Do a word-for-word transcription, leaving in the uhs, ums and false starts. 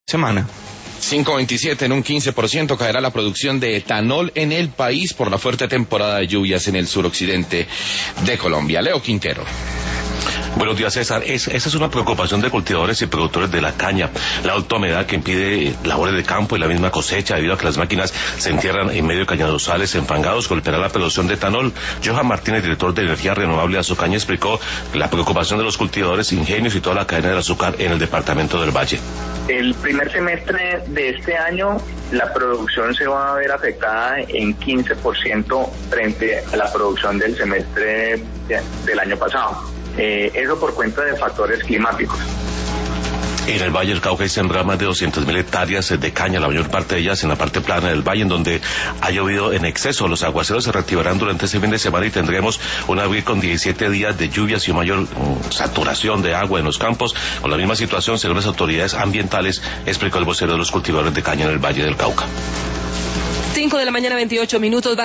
semana. cinco veintisiete, en un quince por ciento caerá la producción de etanol en el país por la fuerte temporada de lluvias en el suroccidente de Colombia. Leo Quintero. Buenos días, César. Es, esa es una preocupación de cultivadores y productores de la caña. La alta humedad que impide labores de campo y la misma cosecha debido a que las máquinas se entierran en medio de cañaduzales enfangados golpeará la producción de etanol. Johan Martínez, director de Energía Renovable de Azucaña, explicó la preocupación de los cultivadores, ingenios y toda la cadena del azúcar en el departamento del Valle. El primer semestre de este año la producción se va a ver afectada en quince por ciento frente a la producción del semestre del año pasado. Eh, eso por cuenta de factores climáticos. En el Valle del Cauca hay sembradas más de doscientas mil hectáreas de caña, la mayor parte de ellas en la parte plana del valle, en donde ha llovido en exceso. Los aguaceros se reactivarán durante este fin de semana y tendremos un abril con diecisiete días de lluvias y mayor um, saturación de agua en los campos. Con la misma situación, según las autoridades ambientales, explicó el vocero de los cultivadores de caña en el Valle del Cauca. cinco de la mañana, veintiocho minutos.